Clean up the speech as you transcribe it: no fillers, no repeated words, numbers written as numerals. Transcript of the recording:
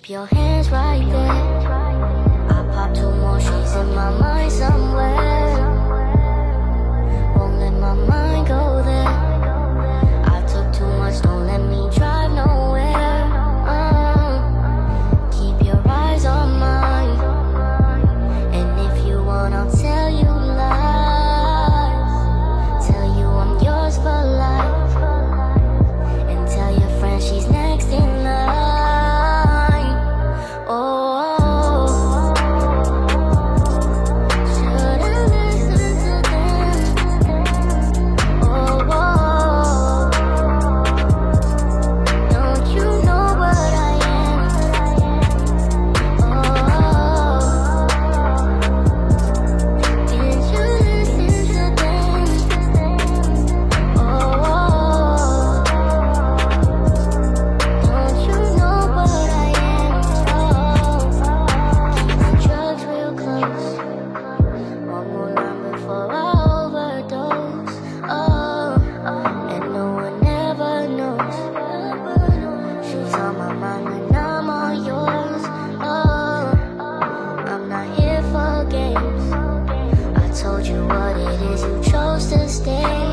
Keep your hands right there. I pop two more sheets in my mind somewhere. Won't let my mind go there. I took too much, don't let me drive nowhere. Keep your eyes on mine. And if you want, I'll tell you lies. Tell you I'm yours for life. And tell your friend she's next in line. Told you what it is, you chose to stay.